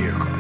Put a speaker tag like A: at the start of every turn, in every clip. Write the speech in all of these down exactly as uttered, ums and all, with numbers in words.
A: America.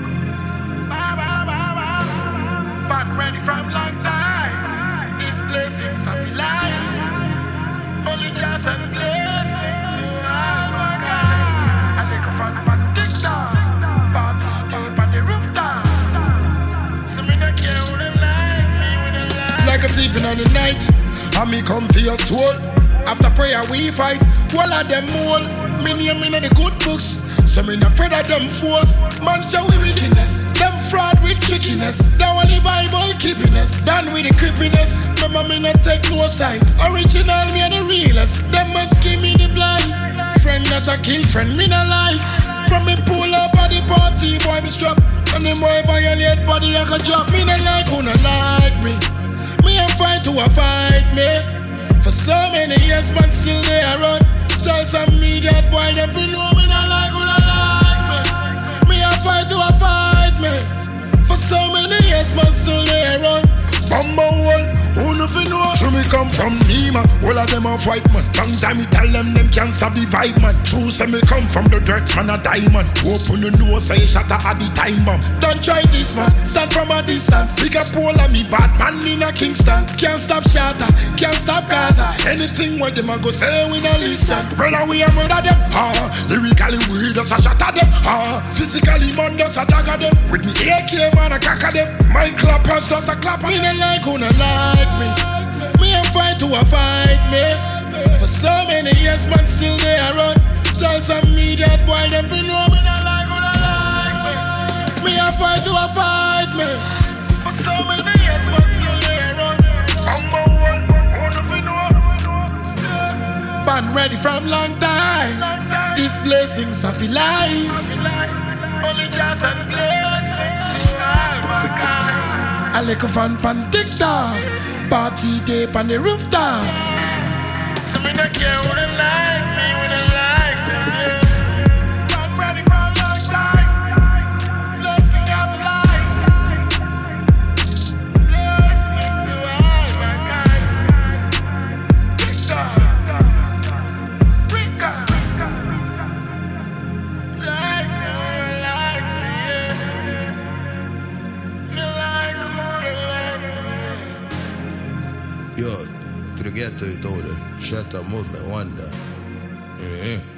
B: But ready from long time. These blessings of your life. Only just and blessings. Oh my God. I take a fun on TikTok. Party deep on the rooftop. So me not care who they like me when they like.
A: Like a thief in the night, and me come for your soul. After prayer we fight, all of them all. Me name in the good books, so me not afraid of them force. Man show we wickedness, them fraud with trickiness. That one the Bible keeping us, done with the creepiness. Remember me not take no sides, original me and the realest. Them must give me the blind. Friend that a kill, friend me not lie. From me pull up at the party, boy me strap. And the boy violate body I can drop. Me not like who not like me. Me a fight to a fight me. For so many years man still there run. Tell some media boy them be know me not like who not like me. Me a fight to a fight me. For so many years man still there run. Bamba wall, who no fi know? Should me come from Nima, all of them a fight man. Long time me tell them them can't stop the vibe man. True say me come from the dirt man a diamond. Open the nose say shatter at the time bomb. Don't try this man, stand from a distance. Big up all of me bad man in a Kingston. Can't stop shatter, can't stop Gaza. Anything what them a go say we no listen. Brother we a murder them, ah. Lyrically we just a shatter them, ah. Physically man just a dagger them. With me A K man a cracker them. My clappers just a clap. Me no like who no like me. Me a fight to a fight me. For so many years man still there run. Tell some media boy them be know me no like who no like me. Me a fight to a fight me.
B: For so many years man still there run. Number one, who no fi know?
A: Band ready from long time. These blessings of your life.
B: Only just and blessings. Oh my God.
A: I like a fan pan TikTok. Party tape on the rooftop.
B: So me not care who they like me when they like me. I'm ready for a long time. Blessing of life. Blessing to all mankind. TikTok. Rika. Like me, like me. You like who they like me.
C: Yo, to the ghetto, you told her. Shut up, movement, wonder. Mm-hmm.